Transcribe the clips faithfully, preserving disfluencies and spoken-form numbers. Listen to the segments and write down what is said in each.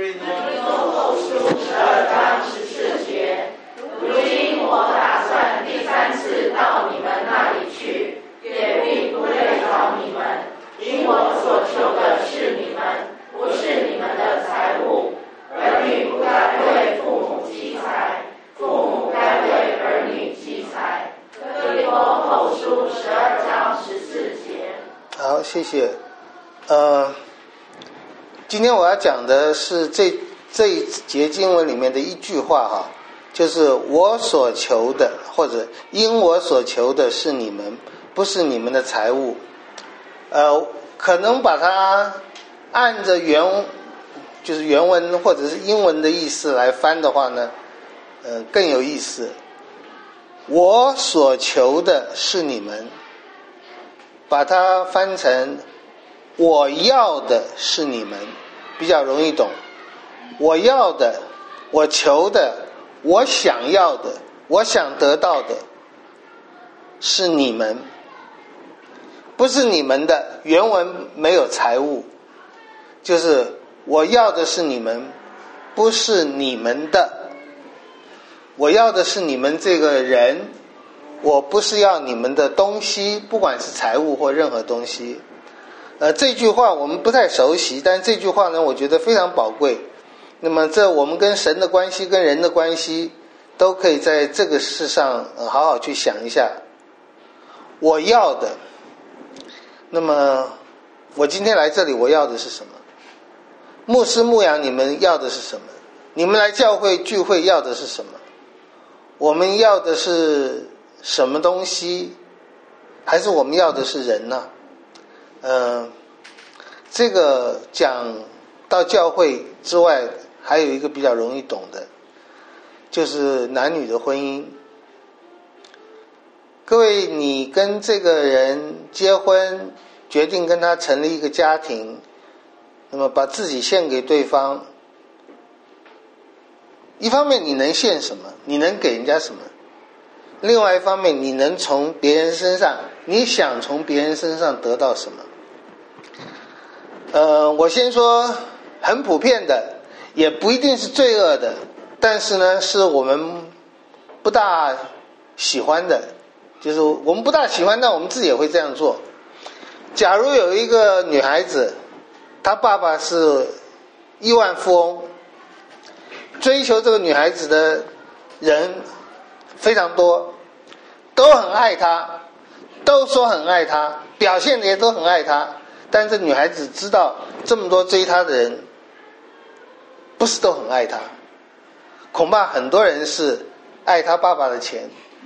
以后书十二章十四节，如今我打算第三次到你们那里去，也并不累着你们，因我所求的是你们，不是你们的财物。儿女不该为父母积财，父母该为儿女积财。哥林多后书十二章十四节。 好，谢谢。呃，今天我要讲的是这这一节经文里面的一句话哈，就是我所求的，或者因我所求的是你们，不是你们的财物。呃，可能把它按着原就是原文或者是英文的意思来翻的话呢，呃，更有意思。我所求的是你们，把它翻成我要的是你们，比较容易懂。我要的，我求的，我想要的，我想得到的是你们，不是你们的。原文没有财物，就是我要的是你们，不是你们的。我要的是你们这个人，我不是要你们的东西，不管是财物或任何东西。呃，这句话我们不太熟悉，但这句话呢，我觉得非常宝贵。那么这我们跟神的关系，跟人的关系，都可以在这个事上、呃、好好去想一下。我要的，那么我今天来这里，我要的是什么？牧师牧养你们要的是什么？你们来教会聚会要的是什么？我们要的是什么东西？还是我们要的是人呢？呃，这个讲到教会之外，还有一个比较容易懂的，就是男女的婚姻。各位，你跟这个人结婚，决定跟他成立一个家庭，那么把自己献给对方，一方面你能献什么？你能给人家什么？另外一方面，你能从别人身上，你想从别人身上得到什么？呃，我先说很普遍的，也不一定是罪恶的，但是呢，是我们不大喜欢的，就是我们不大喜欢，但我们自己也会这样做。假如有一个女孩子，她爸爸是亿万富翁，追求这个女孩子的人非常多，都很爱她，都说很爱她，表现的也都很爱她，但这女孩子知道这么多追她的人不是都很爱她，恐怕很多人是爱她爸爸的钱。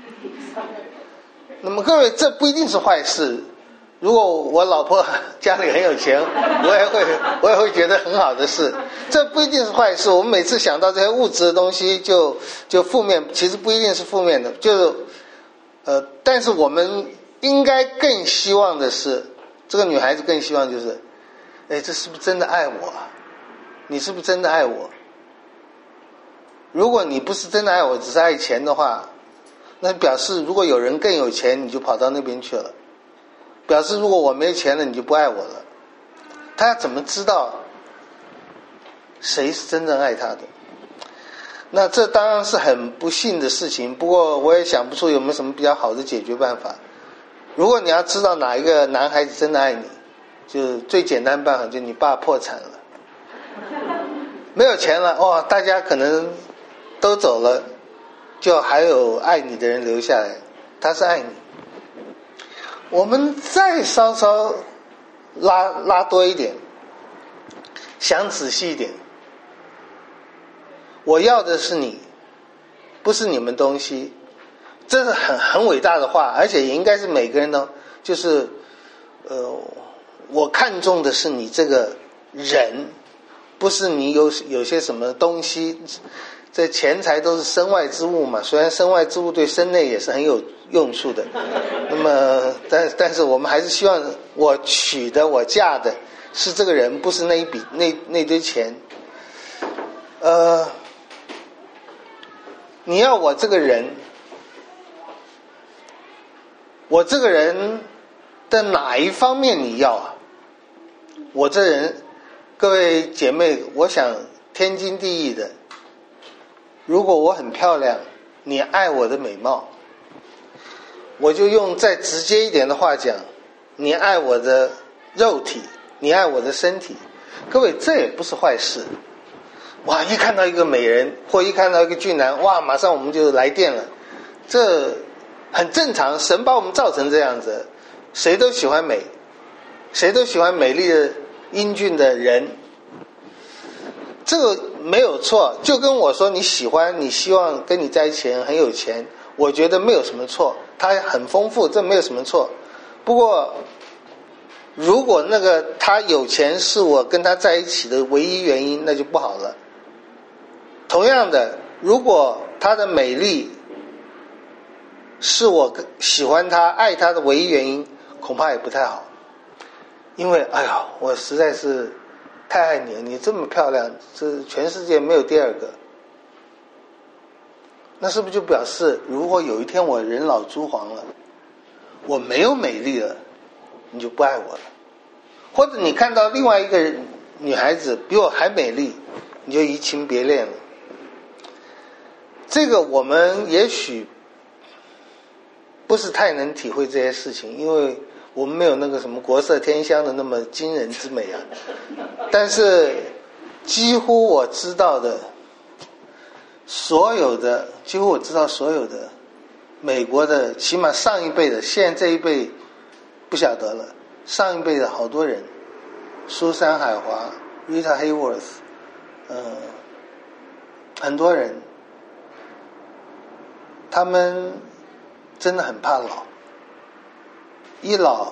那么各位，这不一定是坏事。如果我老婆家里很有钱，我也会我也会觉得很好的事，这不一定是坏事。我们每次想到这些物质的东西就就负面，其实不一定是负面的，就是呃，但是我们应该更希望的是，这个女孩子更希望就是，哎，这是不是真的爱我啊？你是不是真的爱我？如果你不是真的爱我，只是爱钱的话，那表示如果有人更有钱，你就跑到那边去了。表示如果我没钱了，你就不爱我了。他怎么知道谁是真正爱他的？那这当然是很不幸的事情，不过我也想不出有没有什么比较好的解决办法。如果你要知道哪一个男孩子真的爱你，就最简单办法，就你爸破产了，没有钱了，哦，大家可能都走了，就还有爱你的人留下来，他是爱你。我们再稍稍拉拉多一点，想仔细一点。我要的是你，不是你们东西。这是很很伟大的话，而且也应该是每个人都就是呃，我看重的是你这个人，不是你有有些什么东西。这钱财都是身外之物嘛，虽然身外之物对身内也是很有用处的，那么但但是我们还是希望我娶的我嫁的是这个人，不是那一笔那那堆钱。呃，你要我这个人，我这个人的哪一方面你要啊？我这人，各位姐妹，我想天经地义的。如果我很漂亮，你爱我的美貌，我就用再直接一点的话讲，你爱我的肉体，你爱我的身体。各位，这也不是坏事。哇，一看到一个美人或一看到一个俊男，哇，马上我们就来电了，这很正常，神把我们造成这样子，谁都喜欢美，谁都喜欢美丽的英俊的人，这个没有错。就跟我说你喜欢，你希望跟你在一起人很有钱，我觉得没有什么错，他很丰富，这没有什么错。不过如果那个他有钱是我跟他在一起的唯一原因，那就不好了。同样的，如果他的美丽是我喜欢他爱他的唯一原因，恐怕也不太好。因为哎呀，我实在是太爱你了，你这么漂亮，这全世界没有第二个。那是不是就表示如果有一天我人老珠黄了，我没有美丽了，你就不爱我了？或者你看到另外一个女孩子比我还美丽，你就移情别恋了？这个我们也许不是太能体会这些事情，因为我们没有那个什么国色天香的那么惊人之美啊。但是几乎我知道的所有的几乎我知道所有的美国的，起码上一辈的，现在这一辈不晓得了，上一辈的好多人，苏珊海华 Rita Hayworth 呃，很多人他们真的很怕老，一老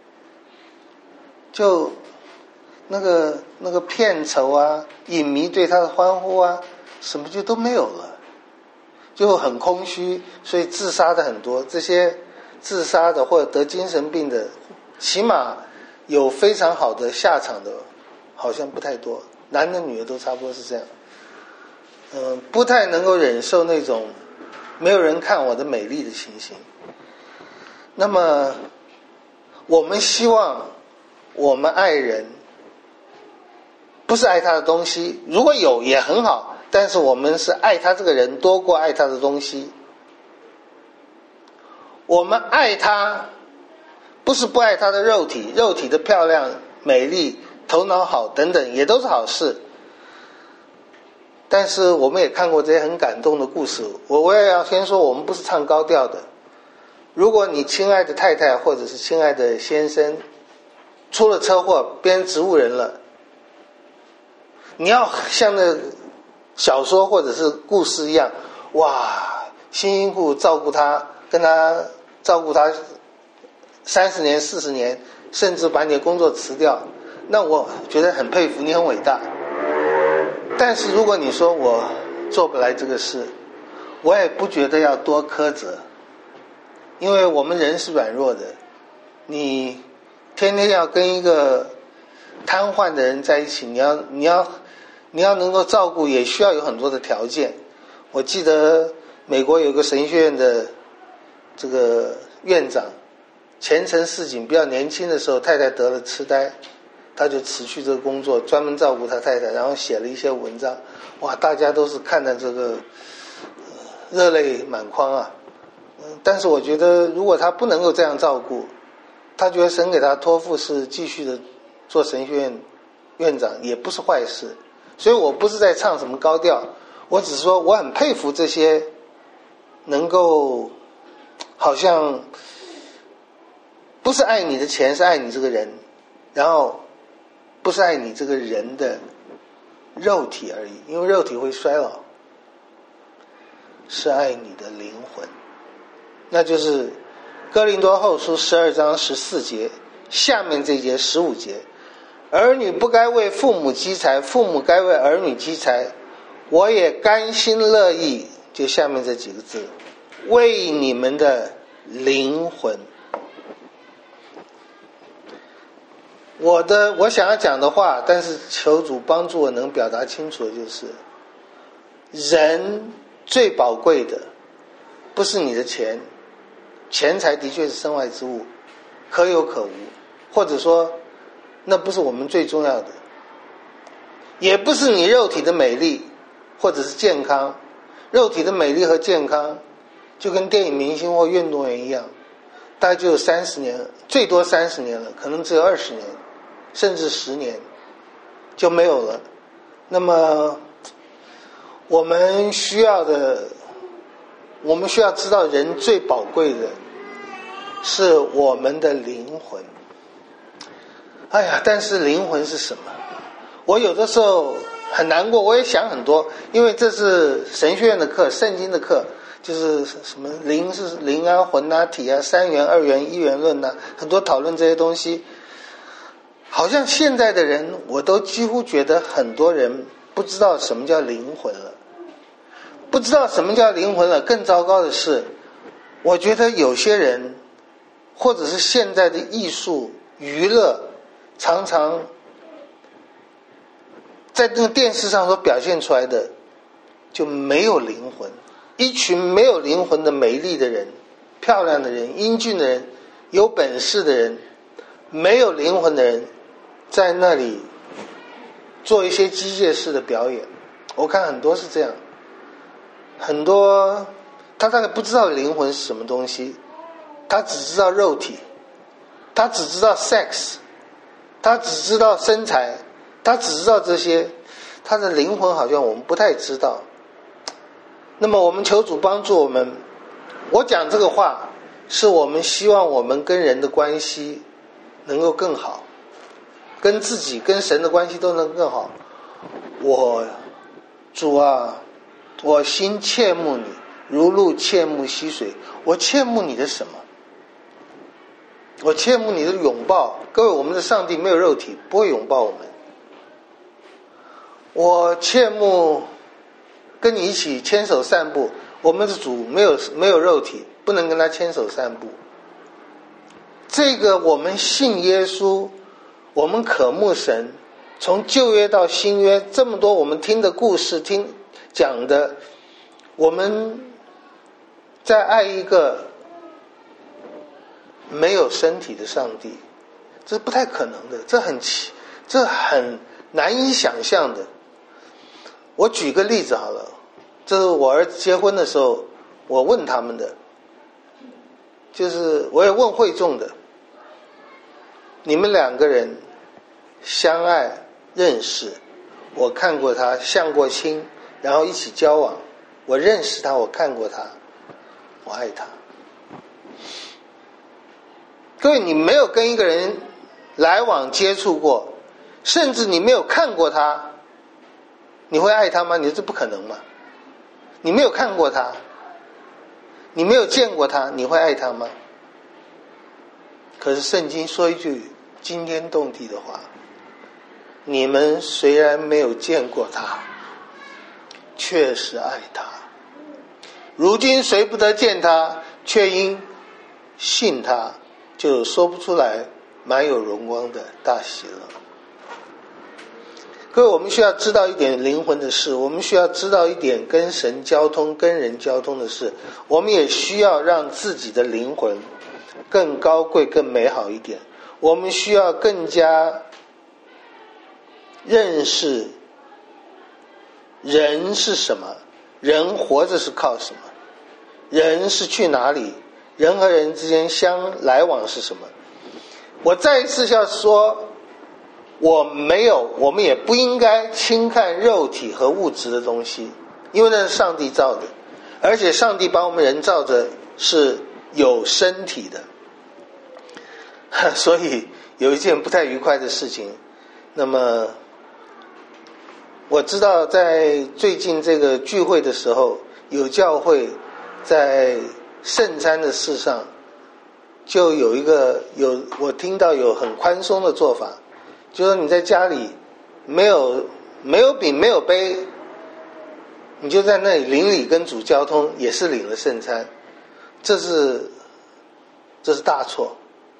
就那个那个片酬啊，影迷对他的欢呼啊，什么就都没有了，就很空虚，所以自杀的很多。这些自杀的或者得精神病的，起码有非常好的下场的好像不太多，男的女的都差不多是这样。嗯，不太能够忍受那种没有人看我的美丽的情形。那么我们希望我们爱人不是爱他的东西，如果有也很好，但是我们是爱他这个人多过爱他的东西。我们爱他不是不爱他的肉体，肉体的漂亮美丽头脑好等等也都是好事，但是我们也看过这些很感动的故事。我我也要先说，我们不是唱高调的。如果你亲爱的太太或者是亲爱的先生出了车祸变植物人了，你要像那小说或者是故事一样，哇，辛辛苦苦照顾他，跟他照顾他三十年四十年，甚至把你的工作辞掉，那我觉得很佩服你，很伟大。但是如果你说我做不来这个事，我也不觉得要多苛责，因为我们人是软弱的，你天天要跟一个瘫痪的人在一起，你要你要你要能够照顾，也需要有很多的条件。我记得美国有个神学院的这个院长，前程似锦，比较年轻的时候太太得了痴呆，他就辞去这个工作，专门照顾他太太，然后写了一些文章。哇，大家都是看的这个、呃、热泪满眶啊。但是我觉得如果他不能够这样照顾，他觉得神给他托付是继续的做神学院院长，也不是坏事。所以我不是在唱什么高调，我只是说我很佩服这些能够好像不是爱你的钱，是爱你这个人，然后不是爱你这个人的肉体而已，因为肉体会衰老，是爱你的灵魂。那就是哥林多后书十二章十四节下面这节十五节，儿女不该为父母积财，父母该为儿女积财，我也甘心乐意，就下面这几个字，为你们的灵魂。我的我想要讲的话，但是求主帮助我能表达清楚的就是，人最宝贵的不是你的钱，钱财的确是身外之物，可有可无，或者说那不是我们最重要的。 也不是你肉体的美丽或者是健康。肉体的美丽和健康就跟电影明星或运动员一样，大概就有三十年，最多三十年了，可能只有二十年甚至十年就没有了。那么我们需要的我们需要知道，人最宝贵的是我们的灵魂。哎呀，但是灵魂是什么？我有的时候很难过，我也想很多，因为这是神学院的课，圣经的课，就是什么灵是灵啊、魂啊、体啊、三元、二元、一元论啊，很多讨论这些东西。好像现在的人，我都几乎觉得很多人不知道什么叫灵魂了，不知道什么叫灵魂了。更糟糕的是，我觉得有些人，或者是现在的艺术娱乐，常常在那个电视上所表现出来的就没有灵魂。一群没有灵魂的美丽的人、漂亮的人、英俊的人、有本事的人，没有灵魂的人在那里做一些机械式的表演。我看很多是这样，很多他大概不知道灵魂是什么东西，他只知道肉体，他只知道 sex， 他只知道身材，他只知道这些，他的灵魂好像我们不太知道。那么我们求主帮助我们，我讲这个话是我们希望我们跟人的关系能够更好，跟自己跟神的关系都能更好。我主啊，我心切慕你，如鹿切慕溪水。我切慕你的什么？我切慕你的拥抱。各位，我们的上帝没有肉体，不会拥抱我们。我切慕跟你一起牵手散步。我们的主没有没有肉体，不能跟他牵手散步。这个我们信耶稣，我们渴慕神，从旧约到新约，这么多我们听的故事听讲的，我们在爱一个没有身体的上帝，这是不太可能的，这很奇这很难以想象的。我举个例子好了，这是我儿子结婚的时候我问他们的，就是我也问会众的，你们两个人相爱认识，我看过他相过亲，然后一起交往，我认识他，我看过他，我爱他。各位，你没有跟一个人来往接触过，甚至你没有看过他，你会爱他吗？你这不可能嘛。你没有看过他，你没有见过他，你会爱他吗？可是圣经说一句惊天动地的话，你们虽然没有见过他，确实爱他。如今谁不得见他，却因信他，就说不出来满有荣光的大喜乐。各位，我们需要知道一点灵魂的事，我们需要知道一点跟神交通跟人交通的事，我们也需要让自己的灵魂更高贵更美好一点。我们需要更加认识人是什么，人活着是靠什么，人是去哪里，人和人之间相来往是什么。我再一次要说，我没有我们也不应该轻看肉体和物质的东西，因为那是上帝造的，而且上帝把我们人造的是有身体的。所以有一件不太愉快的事情，那么我知道在最近这个聚会的时候，有教会在圣餐的事上就有一个有我听到有很宽松的做法，就是说你在家里没有没有饼没有杯，你就在那里邻里跟主交通，也是领了圣餐，这是这是大错。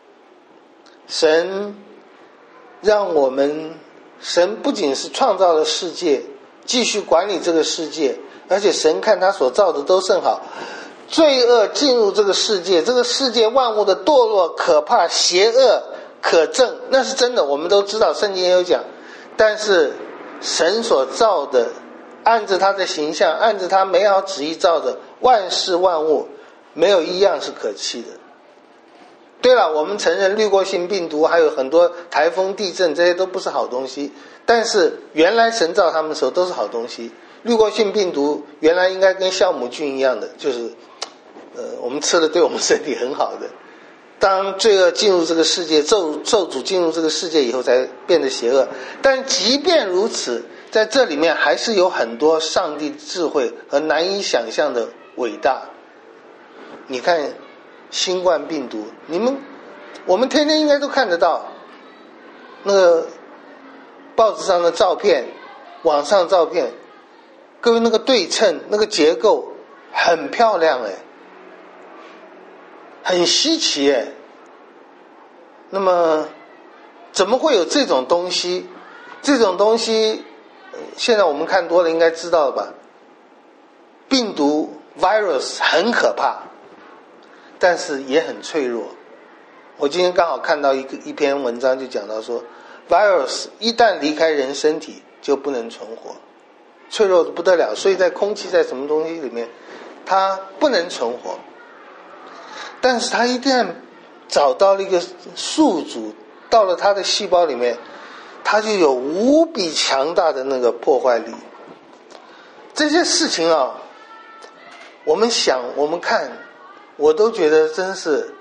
神让我们，神不仅是创造了世界，继续管理这个世界，而且神看他所造的都甚好。罪恶进入这个世界，这个世界万物的堕落可怕邪恶可憎，那是真的，我们都知道，圣经也有讲。但是神所造的，按着他的形象，按着他美好旨意造的万事万物，没有一样是可弃的。对了，我们承认滤过性病毒还有很多台风地震，这些都不是好东西，但是原来神造他们的时候都是好东西。滤过性病毒原来应该跟酵母菌一样的，就是呃，我们吃了对我们身体很好的。当罪恶进入这个世界，咒咒诅进入这个世界以后才变得邪恶。但即便如此，在这里面还是有很多上帝智慧和难以想象的伟大。你看新冠病毒，你们我们天天应该都看得到那个报纸上的照片，网上照片，各位那个对称，那个结构很漂亮哎，很稀奇哎。那么怎么会有这种东西？这种东西现在我们看多了应该知道了吧？病毒 virus 很可怕，但是也很脆弱。我今天刚好看到一个一篇文章，就讲到说 virus 一旦离开人身体就不能存活，脆弱的不得了，所以在空气在什么东西里面它不能存活。但是它一旦找到了一个宿主，到了它的细胞里面，它就有无比强大的那个破坏力。这些事情啊，我们想我们看，我都觉得真是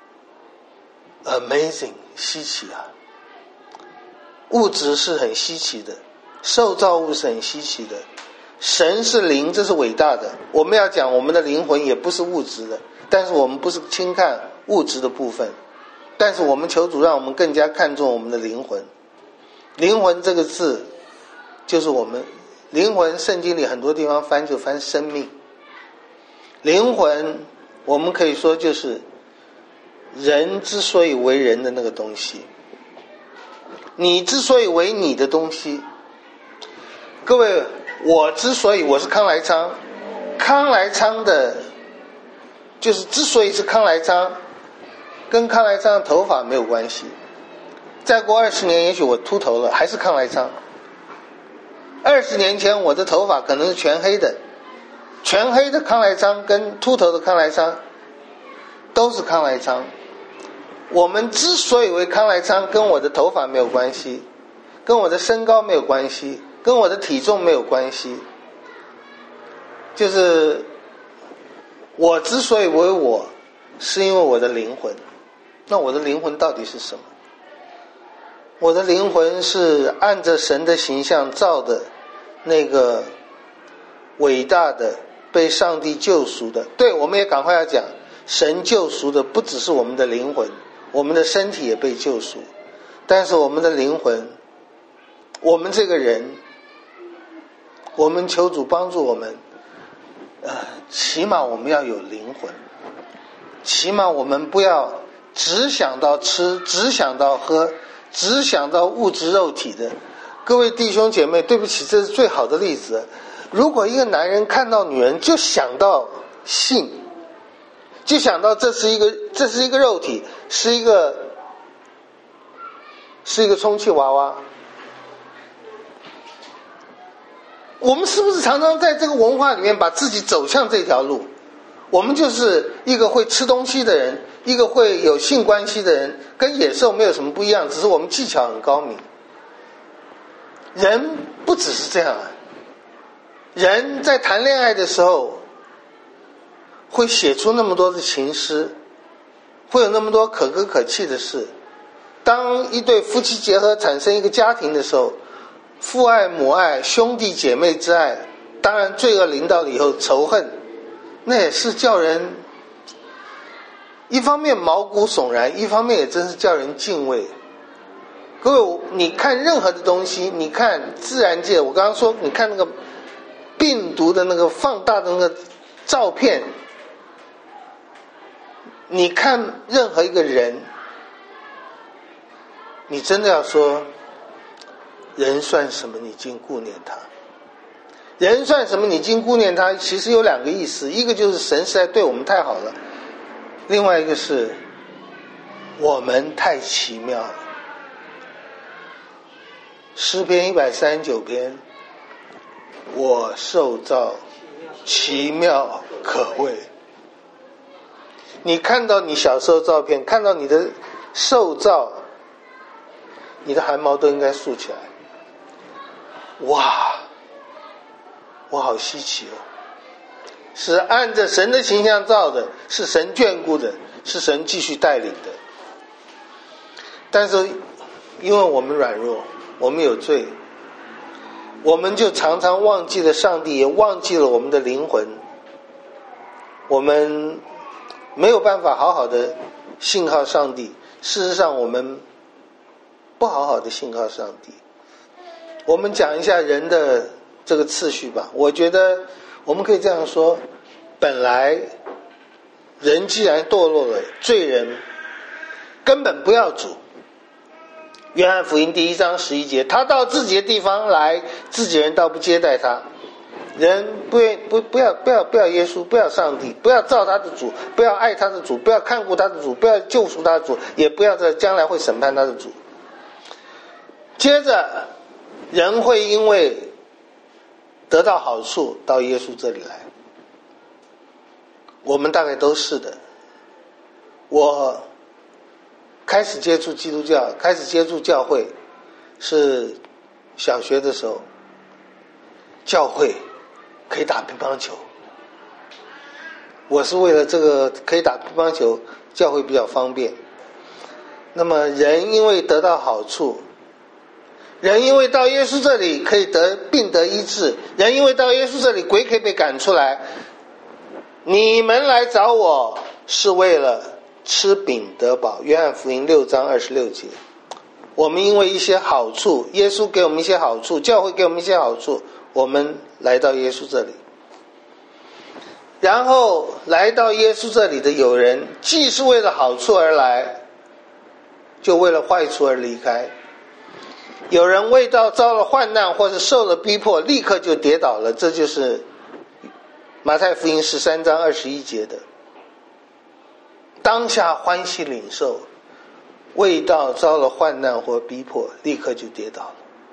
amazing 稀奇啊。物质是很稀奇的，受造物是很稀奇的，神是灵，这是伟大的。我们要讲我们的灵魂也不是物质的，但是我们不是轻看物质的部分，但是我们求主让我们更加看重我们的灵魂。灵魂这个字就是我们灵魂，圣经里很多地方翻就翻生命。灵魂我们可以说就是人之所以为人的那个东西，你之所以为你的东西。各位，我之所以我是康来昌，康来昌的就是之所以是康来昌，跟康来昌的头发没有关系。再过二十年也许我秃头了，还是康来昌。二十年前我的头发可能是全黑的，全黑的康来昌跟秃头的康来昌都是康来昌。我们之所以为康来昌，跟我的头发没有关系，跟我的身高没有关系，跟我的体重没有关系，就是我之所以为我，是因为我的灵魂。那我的灵魂到底是什么？我的灵魂是按着神的形象造的那个伟大的被上帝救赎的。对，我们也赶快要讲，神救赎的不只是我们的灵魂，我们的身体也被救赎，但是我们的灵魂，我们这个人，我们求主帮助我们，呃，起码我们要有灵魂，起码我们不要只想到吃，只想到喝，只想到物质肉体的。各位弟兄姐妹，对不起，这是最好的例子。如果一个男人看到女人就想到性，就想到这是一个这是一个肉体，是一个是一个充气娃娃，我们是不是常常在这个文化里面把自己走向这条路？我们就是一个会吃东西的人，一个会有性关系的人，跟野兽没有什么不一样，只是我们技巧很高明。人不只是这样啊，人在谈恋爱的时候会写出那么多的情诗，会有那么多可歌可泣的事。当一对夫妻结合产生一个家庭的时候，父爱母爱兄弟姐妹之爱，当然罪恶临到了以后仇恨，那也是叫人一方面毛骨悚然，一方面也真是叫人敬畏。各位，你看任何的东西，你看自然界，我刚刚说你看那个病毒的那个放大的那个照片，你看任何一个人，你真的要说人算什么你竟顾念他，人算什么你竟顾念他，其实有两个意思，一个就是神实在对我们太好了，另外一个是我们太奇妙了。 诗篇一百三十九篇，我受造奇妙可畏。你看到你小时候照片，看到你的受造，你的汗毛都应该竖起来。哇，我好稀奇哦！是按着神的形象造的，是神眷顾的，是神继续带领的。但是因为我们软弱，我们有罪，我们就常常忘记了上帝，也忘记了我们的灵魂。我们没有办法好好的信靠上帝，事实上我们不好好的信靠上帝。我们讲一下人的这个次序吧。我觉得我们可以这样说，本来人既然堕落了，罪人根本不要主。约翰福音第一章十一节，他到自己的地方来，自己人倒不接待他。人不不不要不要不要耶稣，不要上帝，不要造他的主，不要爱他的主，不要看顾他的主，不要救赎他的主，也不要在将来会审判他的主。接着人会因为得到好处到耶稣这里来，我们大概都是的。我开始接触基督教，开始接触教会是小学的时候，教会可以打乒乓球，我是为了这个可以打乒乓球，教会比较方便。那么人因为得到好处，人因为到耶稣这里可以得病得医治，人因为到耶稣这里鬼可以被赶出来。你们来找我是为了吃饼得饱，约翰福音六章二十六节。我们因为一些好处，耶稣给我们一些好处，教会给我们一些好处，我们来到耶稣这里。然后来到耶稣这里的有人，既是为了好处而来，就为了坏处而离开。有人为到遭了患难或是受了逼迫，立刻就跌倒了，这就是马太福音十三章二十一节的。当下欢喜领受，未到遭了患难或逼迫，立刻就跌倒了。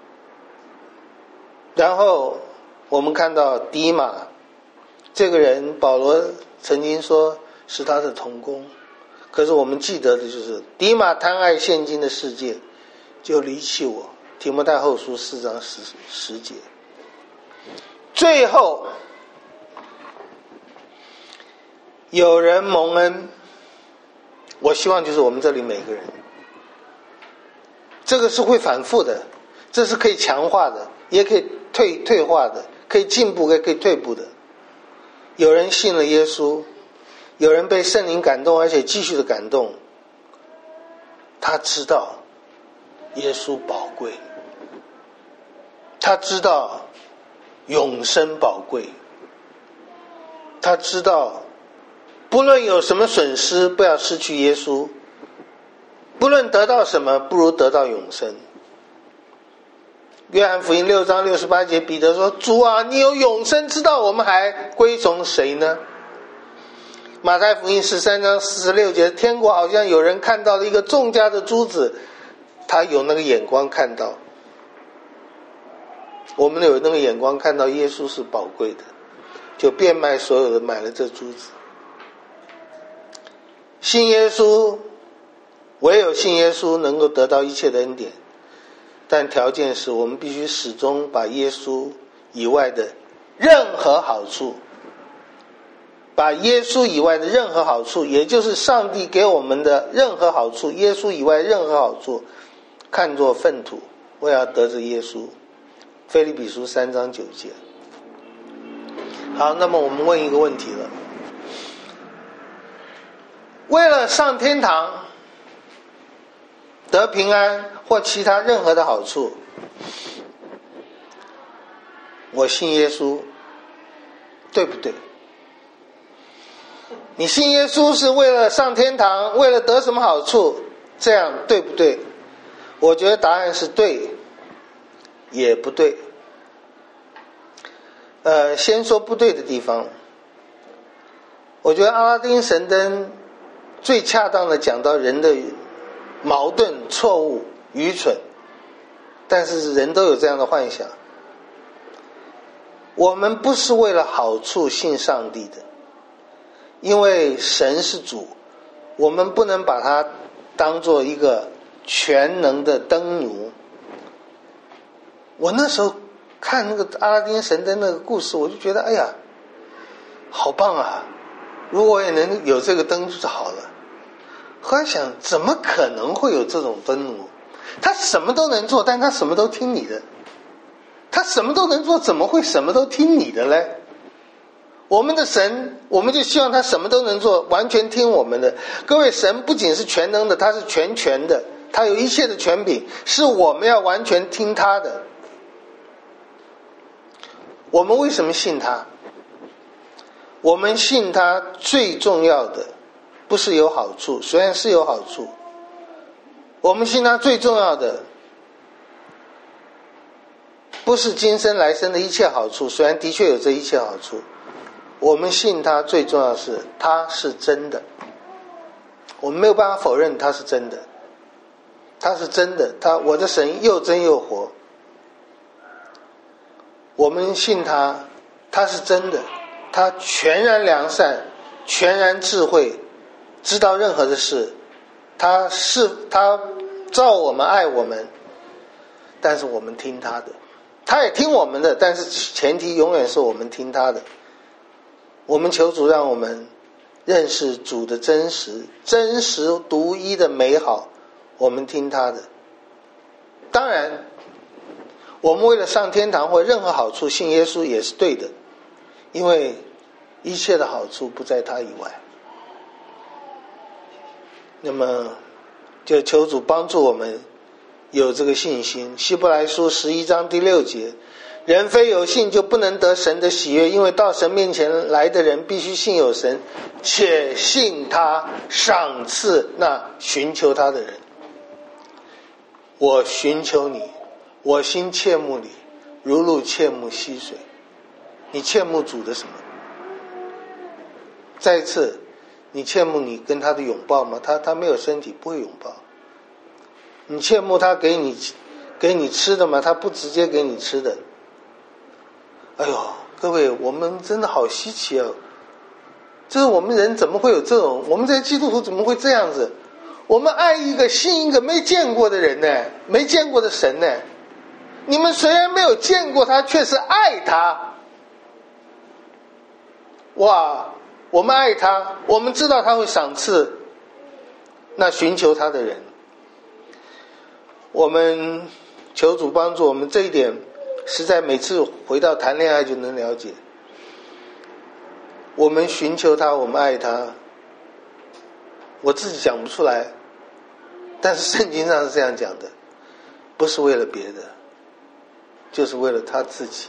然后我们看到迪马这个人，保罗曾经说是他的同工，可是我们记得的就是迪马贪爱现今的世界，就离弃我，提摩太后书四章十十节。最后有人蒙恩，我希望就是我们这里每个人，这个是会反复的，这是可以强化的，也可以退退化的，可以进步也可以退步的。有人信了耶稣，有人被圣灵感动，而且继续的感动，他知道耶稣宝贵，他知道永生宝贵，他知道不论有什么损失，不要失去耶稣，不论得到什么，不如得到永生。约翰福音六章六十八节，彼得说，主啊，你有永生之道，我们还归从谁呢？马太福音十三章四十六节，天国好像有人看到了一个重价的珠子，他有那个眼光看到，我们有那个眼光看到耶稣是宝贵的，就变卖所有的买了这珠子。信耶稣，唯有信耶稣能够得到一切的恩典，但条件是我们必须始终把耶稣以外的任何好处，把耶稣以外的任何好处，也就是上帝给我们的任何好处，耶稣以外任何好处看作粪土，为要得着耶稣。腓立比书三章九节。好，那么我们问一个问题了，为了上天堂得平安或其他任何的好处，我信耶稣，对不对？你信耶稣是为了上天堂，为了得什么好处，这样对不对？我觉得答案是对也不对。呃，先说不对的地方，我觉得阿拉丁神灯最恰当的讲到人的矛盾、错误、愚蠢。 但是人都有这样的幻想。我们不是为了好处信上帝的，因为神是主，我们不能把他当做一个全能的灯奴。我那时候看那个阿拉丁神灯那个故事，我就觉得哎呀好棒啊，如果也能有这个灯就好了。后来想，怎么可能会有这种灯奴？他什么都能做，但他什么都听你的。他什么都能做，怎么会什么都听你的嘞？我们的神，我们就希望他什么都能做，完全听我们的。各位，神不仅是全能的，他是全权的，他有一切的权柄，是我们要完全听他的。我们为什么信他？我们信他最重要的不是有好处，虽然是有好处，我们信他最重要的不是今生来生的一切好处，虽然的确有这一切好处，我们信他最重要的是他是真的。我们没有办法否认他是真的，他是真的，他我的神又真又活。我们信他，他是真的，他全然良善，全然智慧，知道任何的事，他是他造我们，爱我们，但是我们听他的。他也听我们的，但是前提永远是我们听他的。我们求主让我们认识主的真实，真实独一的美好，我们听他的。当然我们为了上天堂或任何好处信耶稣也是对的，因为一切的好处不在他以外。那么就求主帮助我们有这个信心。希伯来书十一章第六节，人非有信就不能得神的喜悦，因为到神面前来的人必须信有神，且信他赏赐那寻求他的人。我寻求你，我心切慕你，如鹿切慕溪水。你切慕主的什么？再一次，你切慕你跟他的拥抱吗？他他没有身体，不会拥抱。你切慕他给你给你吃的吗？他不直接给你吃的。哎呦，各位，我们真的好稀奇哦！就是我们人怎么会有这种？我们这些基督徒怎么会这样子？我们爱一个信一个没见过的人呢，没见过的神呢。你们虽然没有见过他，却是爱他。哇，我们爱他，我们知道他会赏赐那寻求他的人。我们求主帮助我们，这一点实在每次回到谈恋爱就能了解。我们寻求他，我们爱他，我自己讲不出来，但是圣经上是这样讲的，不是为了别的，就是为了他自己。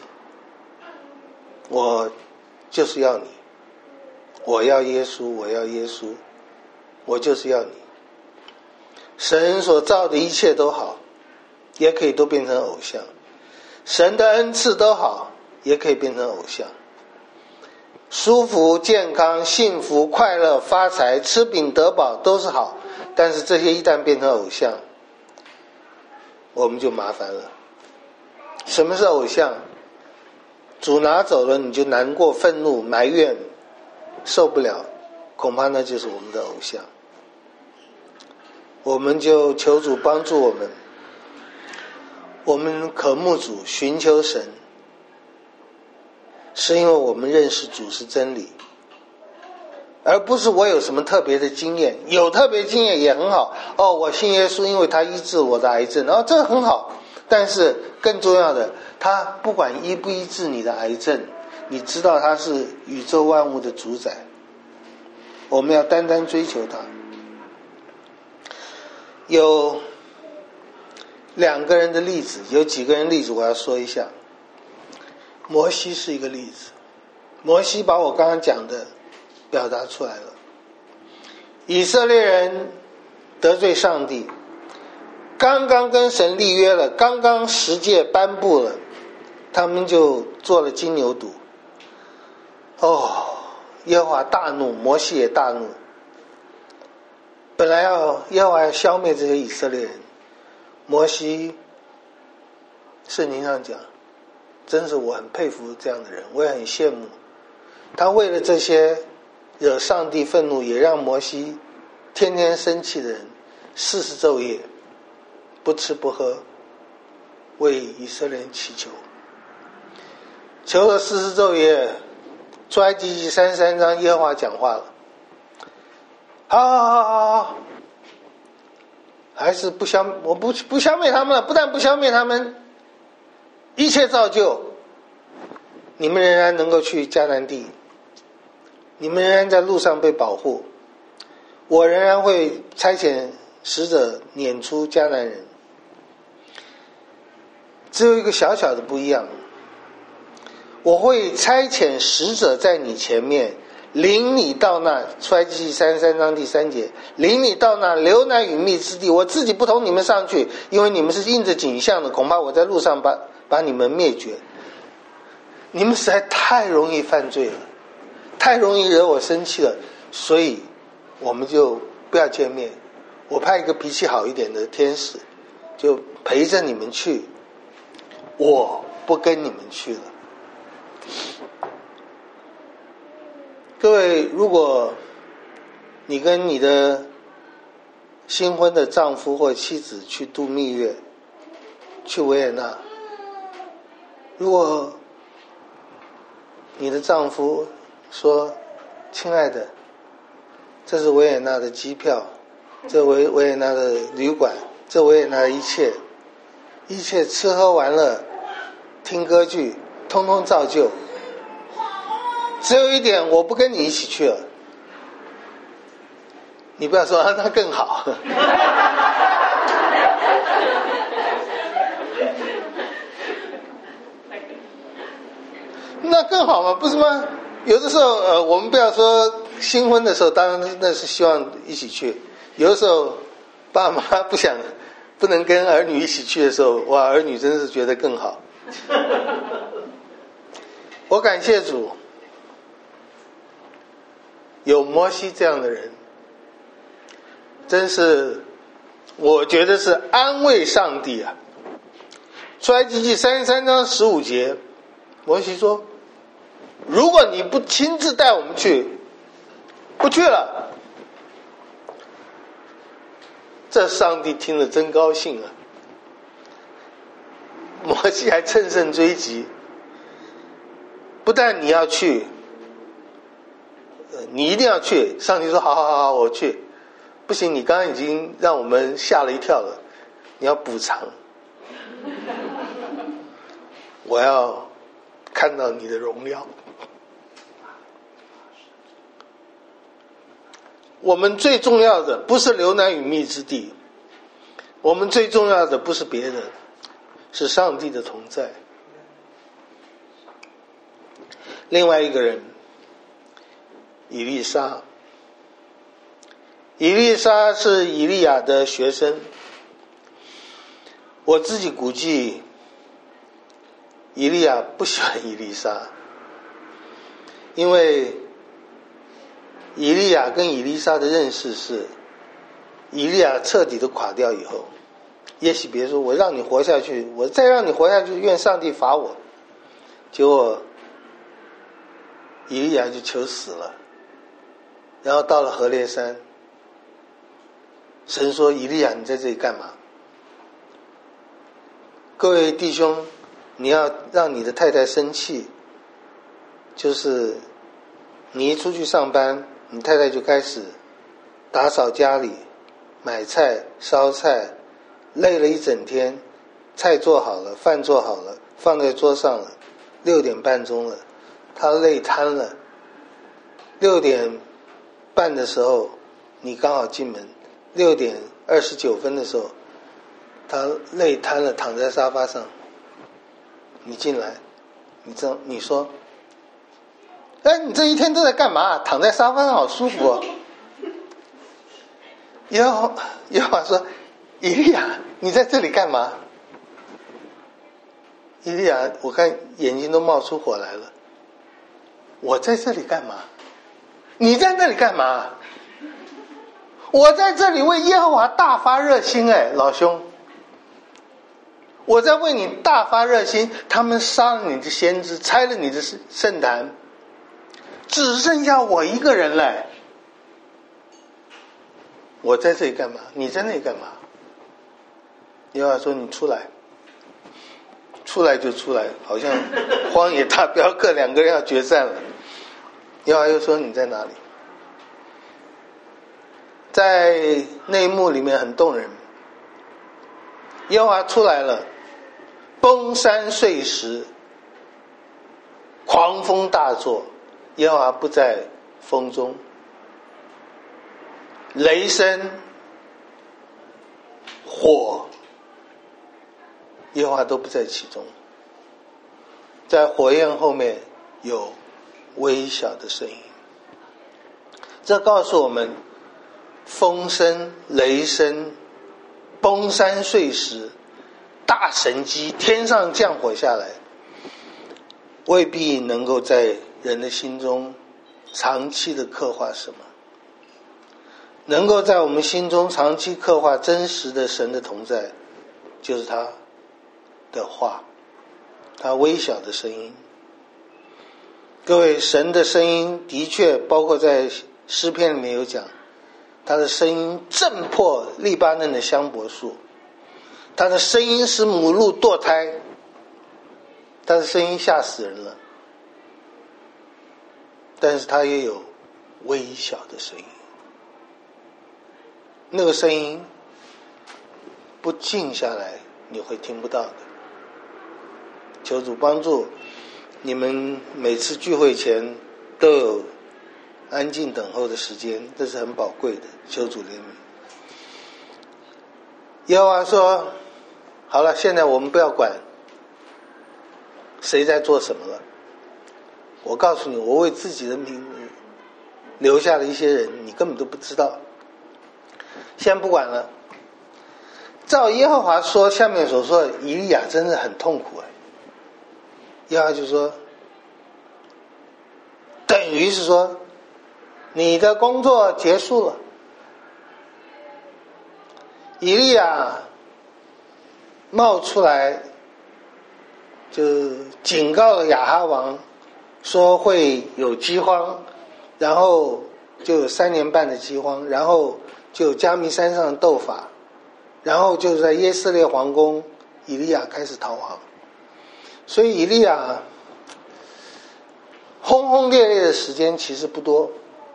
我就是要你，我要耶稣，我要耶稣，我就是要你。神所造的一切都好，也可以都变成偶像。神的恩赐都好，也可以变成偶像。舒服、健康、幸福、快乐、发财、吃饼得饱都是好，但是这些一旦变成偶像，我们就麻烦了。什么是偶像？主拿走了，你就难过、愤怒、埋怨、受不了，恐怕那就是我们的偶像。我们就求主帮助我们，我们渴慕主，寻求神，是因为我们认识主是真理，而不是我有什么特别的经验。有特别经验也很好哦，我信耶稣，因为他医治我的癌症，哦，这很好。但是更重要的，他不管医不医治你的癌症，你知道他是宇宙万物的主宰。我们要单单追求他。有两个人的例子，有几个人例子我要说一下。摩西是一个例子，摩西把我刚刚讲的表达出来了。以色列人得罪上帝，刚刚跟神立约了，刚刚十诫颁布了，他们就做了金牛犊。哦，耶和华大怒，摩西也大怒。本来要耶和华要消灭这些以色列人，摩西圣经上讲，真是我很佩服这样的人，我也很羡慕。他为了这些惹上帝愤怒，也让摩西天天生气的人，四十昼夜不吃不喝，为以色列人祈求，求了四十昼夜。出埃及记三十三章，耶和华讲话了，好好好好好，还是不消，我不不消灭他们了，不但不消灭他们，一切造就，你们仍然能够去迦南地，你们仍然在路上被保护，我仍然会差遣使者撵出迦南人。只有一个小小的不一样，我会差遣使者在你前面，领你到那出埃及记三十三章第三节，领你到那流奶与蜜之地，我自己不同你们上去，因为你们是印着景象的，恐怕我在路上把把你们灭绝。你们实在太容易犯罪了，太容易惹我生气了，所以我们就不要见面，我派一个脾气好一点的天使就陪着你们去，我不跟你们去了。各位，如果你跟你的新婚的丈夫或妻子去度蜜月，去维也纳，如果你的丈夫说，亲爱的，这是维也纳的机票，这维维也纳的旅馆，这维也纳的一切一切吃喝玩乐听歌剧通通照旧，只有一点我不跟你一起去了，你不要说、啊、那更好那更好嘛，不是吗？有的时候呃，我们不要说新婚的时候，当然那是希望一起去，有的时候爸妈不想不能跟儿女一起去的时候，哇，儿女真是觉得更好我感谢主有摩西这样的人，真是我觉得是安慰上帝啊。出埃及记三十三章十五节，摩西说，如果你不亲自带我们去，不去了。这上帝听了真高兴啊，摩西还乘胜追击，不但你要去，你一定要去。上帝说好好好好，我去。不行，你刚刚已经让我们吓了一跳了，你要补偿我要看到你的荣耀。我们最重要的不是流奶与蜜之地，我们最重要的不是别人，是上帝的同在。另外一个人，以利沙。以利沙是以利亚的学生，我自己估计以利亚不喜欢以利沙，因为以利亚跟以利沙的认识是，以利亚彻底的垮掉以后，耶洗别说我让你活下去，我再让你活下去，愿上帝罚我。结果以利亚就求死了，然后到了何烈山，神说以利亚你在这里干嘛？各位弟兄，你要让你的太太生气，就是你一出去上班，你太太就开始打扫家里，买菜烧菜，累了一整天，菜做好了，饭做好了，放在桌上了，六点半钟了，她累瘫了。六点半的时候你刚好进门，六点二十九分的时候她累瘫了，躺在沙发上，你进来，你这你说，哎，你这一天都在干嘛？躺在沙发上好舒服哦。耶和耶和华说，以利亚你在这里干嘛？以利亚我看眼睛都冒出火来了，我在这里干嘛？你在那里干嘛？我在这里为耶和华大发热心。哎，老兄， 我在为你大发热心，他们杀了你的先知，拆了你的圣坛，只剩下我一个人了。我在这里干嘛？你在那里干嘛？耶和华说：“你出来，出来就出来，好像荒野大镖客两个人要决战了。”耶和华又说：“你在哪里？”在那一幕里面很动人。耶和华出来了，崩山碎石，狂风大作，耶和华不在风中，雷声火耶和华都不在其中。在火焰后面有微小的声音，这告诉我们风声、雷声、崩山碎石、大神机天上降火下来，未必能够在人的心中长期的刻画什么。能够在我们心中长期刻画真实的神的同在，就是他的话，他微小的声音。各位，神的声音的确包括在诗篇里面有讲，他的声音震破利巴嫩的香柏树，他的声音使母鹿堕胎，他的声音吓死人了。但是他也有微小的声音，那个声音不静下来你会听不到的。求主帮助你们每次聚会前都有安静等候的时间，这是很宝贵的，求主怜悯。耶和华说：好了，现在我们不要管谁在做什么了，我告诉你，我为自己的名留下了一些人，你根本都不知道。先不管了，照耶和华说下面所说的，以利亚真的很痛苦。耶和华就说，等于是说你的工作结束了。以利亚冒出来就警告了亚哈王，说会有饥荒，然后就有三年半的饥荒，然后就有迦密山上的斗法，然后就在耶斯列皇宫，以利亚开始逃亡。所以以利亚轰轰烈烈的时间其实不多。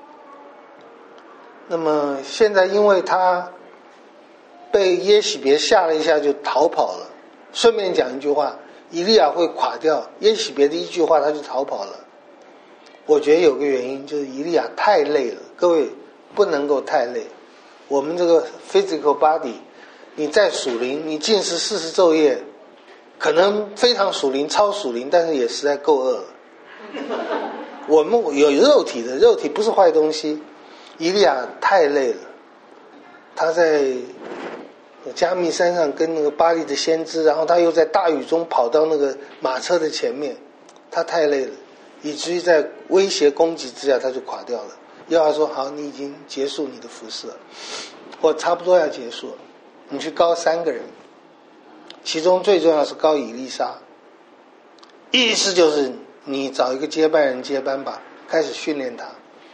那么现在因为他被耶洗别吓了一下就逃跑了，顺便讲一句话，以利亚会垮掉，耶洗别的一句话他就逃跑了。我觉得有个原因就是以利亚太累了，各位不能够太累。我们这个 physical body， 你再属灵，你禁食四十昼夜，可能非常属灵超属灵，但是也实在够饿了。我们有肉体的，肉体不是坏东西。以利亚太累了，他在迦密山上跟那个巴力的先知，然后他又在大雨中跑到那个马车的前面，他太累了，以至于在威胁攻击之下他就垮掉了。耶和华说，好，你已经结束你的服事了，我差不多要结束了，你去膏三个人，其中最重要是膏以利沙，意思就是你找一个接班人接班吧，开始训练他。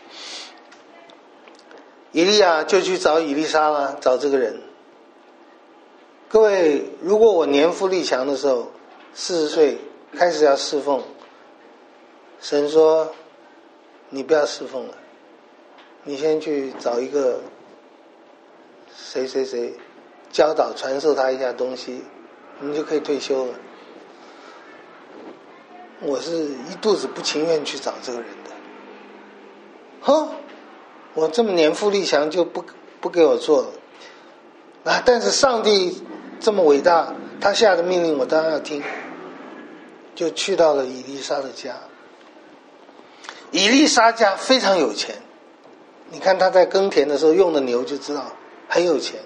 以利亚就去找以利沙了，找这个人。各位，如果我年富力强的时候，四十岁开始要侍奉，神说你不要侍奉了，你先去找一个谁谁谁教导传授他一下东西，你就可以退休了。我是一肚子不情愿去找这个人的。哼，我这么年富力强就不不给我做了啊！但是上帝这么伟大，他下的命令我当然要听，就去到了以利沙的家。以利沙家非常有钱，你看他在耕田的时候用的牛就知道很有钱。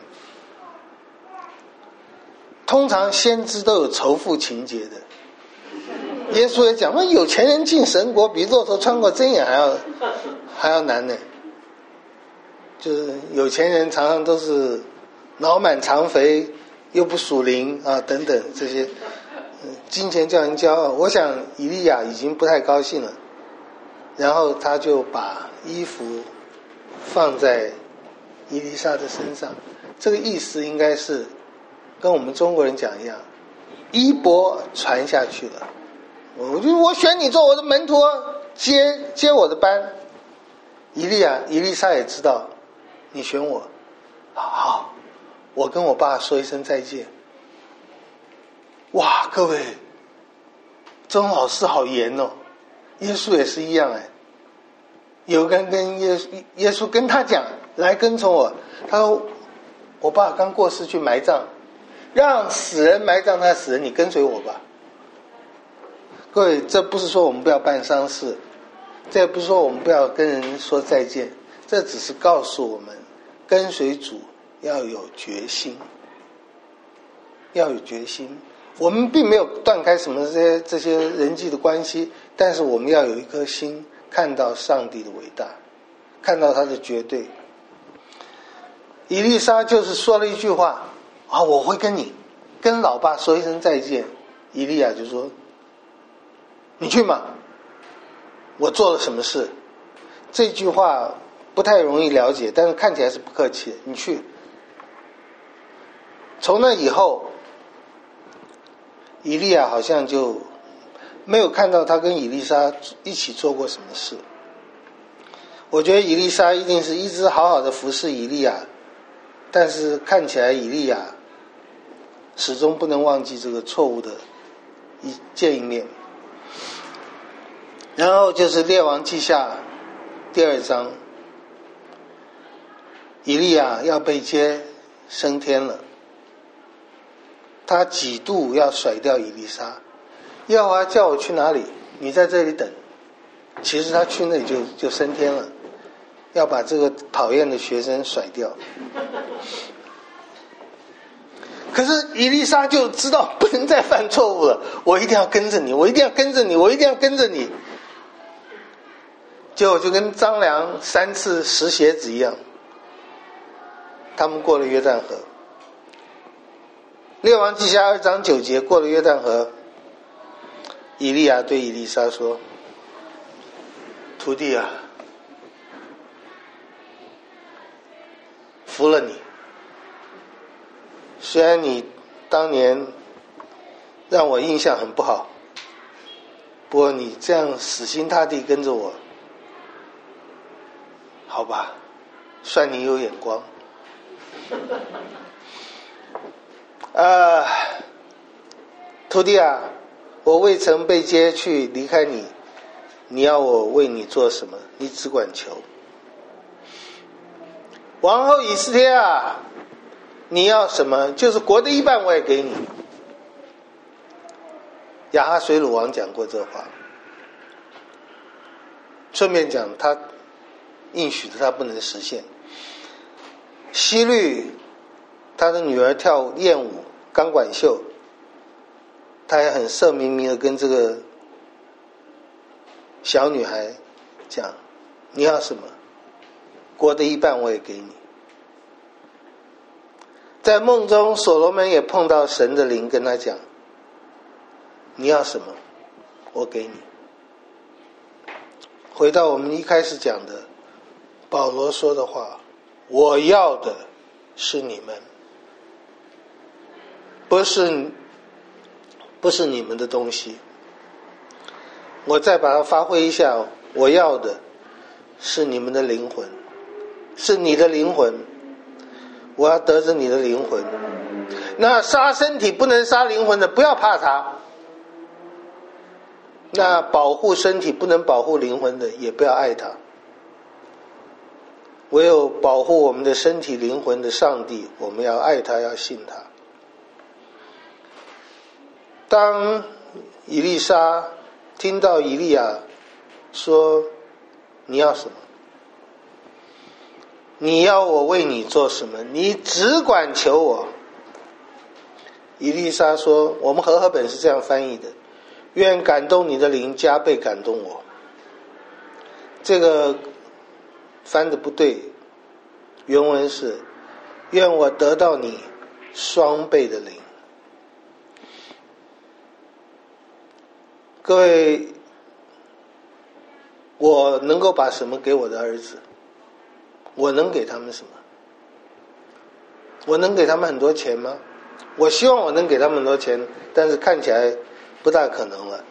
通常先知都有仇富情节的，耶稣也讲，有钱人进神国比骆驼穿过针眼还要还要难呢。就是有钱人常常都是脑满肠肥， 又不属灵啊等等这些，嗯，金钱叫人骄傲。我想以利亚已经不太高兴了，然后他就把衣服放在以利沙的身上，这个意思应该是跟我们中国人讲一样，衣钵传下去了。我就我选你做我的门徒，接接我的班。以利亚以利沙也知道你选我，好，我跟我爸说一声再见。哇，各位，钟老师好严哦，耶稣也是一样哎。有个人跟耶稣耶稣跟他讲，来跟从我。他说我爸刚过世去埋葬，让死人埋葬他死人，你跟随我吧。各位，这不是说我们不要办丧事，这也不是说我们不要跟人说再见，这只是告诉我们跟随主要有决心，要有决心。我们并没有断开什么这些这些人际的关系，但是我们要有一颗心，看到上帝的伟大，看到他的绝对。以利沙就是说了一句话啊，我会跟你跟老爸说一声再见。以利亚就说你去嘛，我做了什么事。这句话不太容易了解，但是看起来是不客气的，你去。从那以后以利亚好像就没有看到他跟以利沙一起做过什么事。我觉得以利沙一定是一直好好的服侍以利亚，但是看起来以利亚始终不能忘记这个错误的一见一面。然后就是列王记下第二章，以利亚要被接升天了，他几度要甩掉以利沙。耶和华叫我去哪里，你在这里等。其实他去那里就就升天了，要把这个讨厌的学生甩掉。可是以利沙就知道不能再犯错误了，我一定要跟着你，我一定要跟着你，我一定要跟着你。结果就跟张良三次拾鞋子一样，他们过了约旦河。列王记下二章九节，过了约旦河，以利亚对以利沙说，徒弟啊，服了你，虽然你当年让我印象很不好，不过你这样死心塌地跟着我，好吧，算你有眼光。啊，徒弟啊，我未曾被接去离开你，你要我为你做什么？你只管求。王后以斯帖啊，你要什么？就是国的一半我也给你。亚哈水鲁王讲过这话，顺便讲他应许的他不能实现。希律他的女儿跳艳舞钢管秀，他也很色眯眯的跟这个小女孩讲，你要什么？国的一半我也给你。在梦中所罗门也碰到神的灵跟他讲，你要什么？我给你。回到我们一开始讲的保罗说的话，我要的是你们，不是不是你们的东西。我再把它发挥一下，我要的是你们的灵魂，是你的灵魂，我要得着你的灵魂。那杀身体不能杀灵魂的，不要怕他；那保护身体不能保护灵魂的，也不要爱他。唯有保护我们的身体灵魂的上帝，我们要爱他，要信他。当以利沙听到以利亚说，你要什么？你要我为你做什么？你只管求我。以利沙说，我们和合本是这样翻译的，愿感动你的灵加倍感动我。这个翻的不对，原文是，愿我得到你双倍的灵。各位，我能够把什么给我的儿子？我能给他们什么？我能给他们很多钱吗？我希望我能给他们很多钱，但是看起来不大可能了。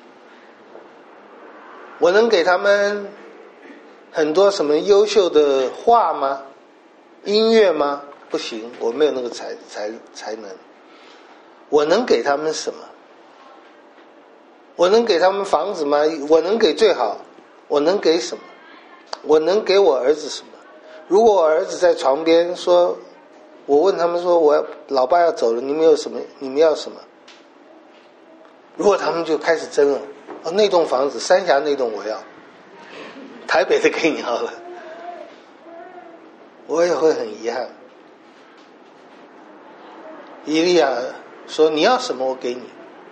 我能给他们很多什么优秀的画吗？音乐吗？不行，我没有那个才才才能。我能给他们什么？我能给他们房子吗？我能给最好。我能给什么？我能给我儿子什么？如果我儿子在床边说，我问他们说，我要老爸要走了，你们有什么？你们要什么？如果他们就开始争了，哦，那栋房子，三峡那栋我要，台北的给你好了，我也会很遗憾。以利亚说，你要什么我给你。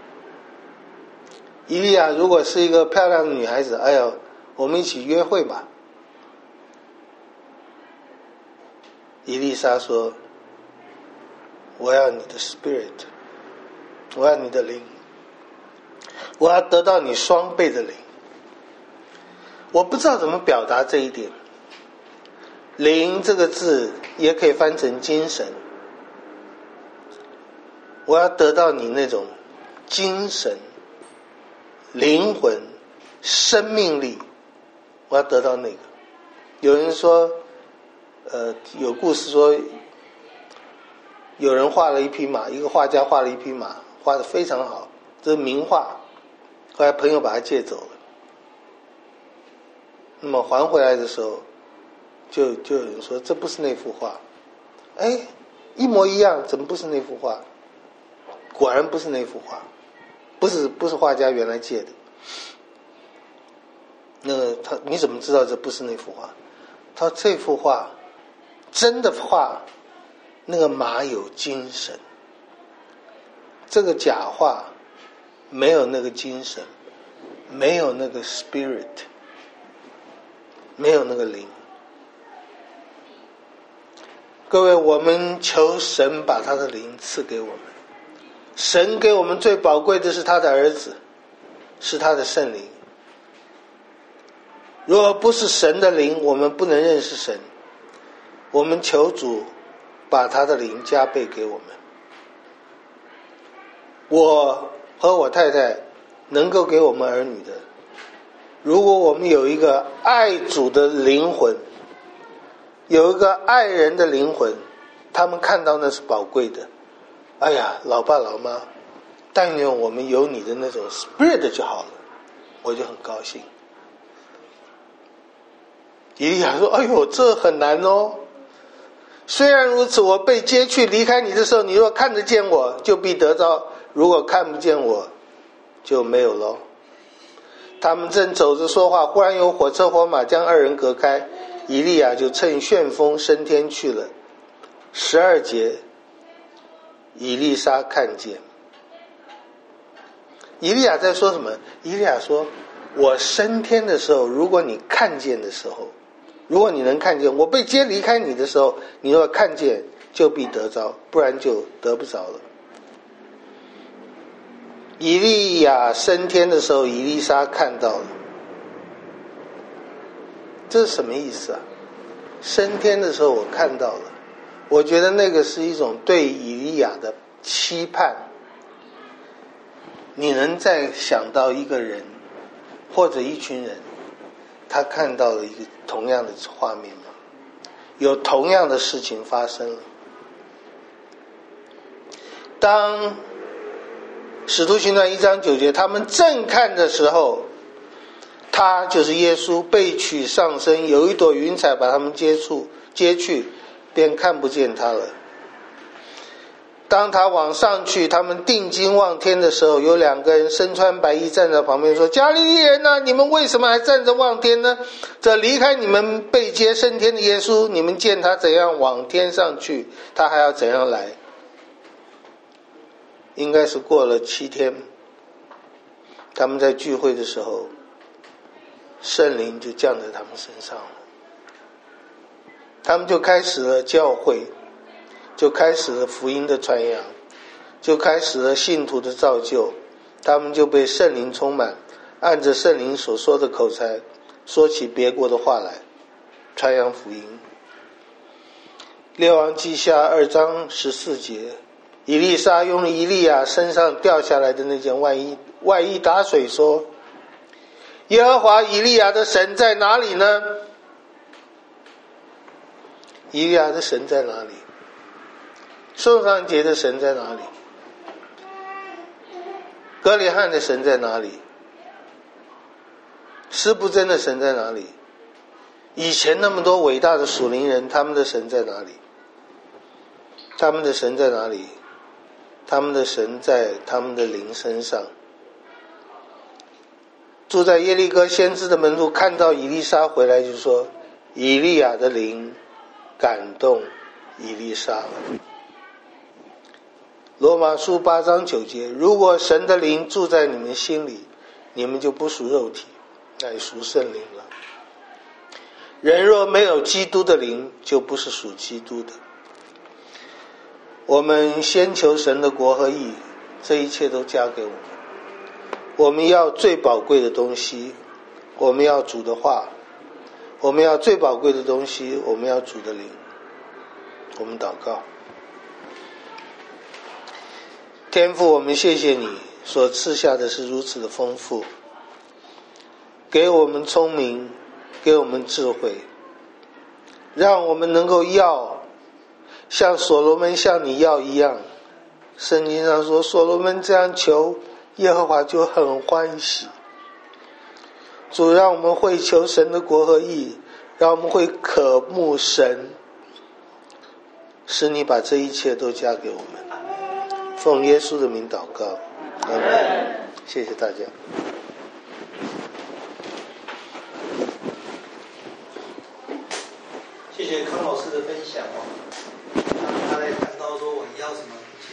以利亚如果是一个漂亮的女孩子，哎呦，我们一起约会吧。以利沙说，我要你的 spirit， 我要你的灵，我要得到你双倍的灵。我不知道怎么表达这一点。灵这个字也可以翻成精神，我要得到你那种精神、灵魂、生命力，我要得到那个。有人说，呃，有故事说，有人画了一匹马，一个画家画了一匹马，画得非常好，这是名画。后来朋友把它借走了，那么还回来的时候，就就有人说这不是那幅画，哎，一模一样，怎么不是那幅画？果然不是那幅画，不是不是画家原来借的。那个他你怎么知道这不是那幅画？他说这幅画真的画那个马有精神，这个假画没有那个精神，没有那个 spirit， 没有那个灵。各位，我们求神把他的灵赐给我们。神给我们最宝贵的是他的儿子，是他的圣灵。如果不是神的灵，我们不能认识神。我们求主把他的灵加倍给我们。我和我太太能够给我们儿女的，如果我们有一个爱主的灵魂，有一个爱人的灵魂，他们看到那是宝贵的。哎呀，老爸老妈，但愿我们有你的那种 spirit 就好了，我就很高兴。以利亚说，哎呦，这很难哦。虽然如此，我被接去离开你的时候，你若看得见我，就必得着；如果看不见我，就没有了。他们正走着说话，忽然有火车火马将二人隔开，以利亚就乘旋风升天去了。十二节，以利沙看见。以利亚在说什么？以利亚说，我升天的时候，如果你看见的时候，如果你能看见，我被接离开你的时候，你若看见，就必得着，不然就得不着了。以利亚升天的时候，以利沙看到了。这是什么意思啊？升天的时候我看到了，我觉得那个是一种对以利亚的期盼。你能再想到一个人或者一群人，他看到了一个同样的画面吗？有同样的事情发生了。当使徒行传一章九节，他们正看的时候，他就是耶稣被取上升，有一朵云彩把他们接触接去，便看不见他了。当他往上去，他们定睛望天的时候，有两个人身穿白衣站在旁边说，加利利人啊，你们为什么还站着望天呢？这离开你们被接升天的耶稣，你们见他怎样往天上去，他还要怎样来。应该是过了七天，他们在聚会的时候，圣灵就降在他们身上了，他们就开始了教会。 就开始了福音的传扬，就开始了信徒的造就，他们就被圣灵充满，按着圣灵所说的口才，说起别国的话来，传扬福音。列王记下二章十四节，以利沙用以利亚身上掉下来的那件外衣外衣打水说，耶和华以利亚的神在哪里呢？以利亚的神在哪里？宋尚节的神在哪里？哥连汉的神在哪里？施布真的神在哪里？以前那么多伟大的属灵人，他们的神在哪里？他们的神在哪里？他们的神在他们的灵身上。住在耶利哥先知的门徒看到以利沙回来，就说以利亚的灵感动以利沙了。罗马书八章九节，如果神的灵住在你们心里，你们就不属肉体，乃属圣灵了。人若没有基督的灵，就不是属基督的。我们先求神的国和义，这一切都加给我们。我们要最宝贵的东西，我们要主的话，我们要最宝贵的东西，我们要主的灵。我们祷告。天父，我们谢谢你所赐下的是如此的丰富，给我们聪明，给我们智慧，让我们能够要像所罗门向你要一样。圣经上说，所罗门这样求，耶和华就很欢喜。主，让我们会求神的国和义，让我们会渴慕神，使你把这一切都加给我们。奉耶稣的名祷告，阿们。谢谢大家。 谢谢康老师的分享哦。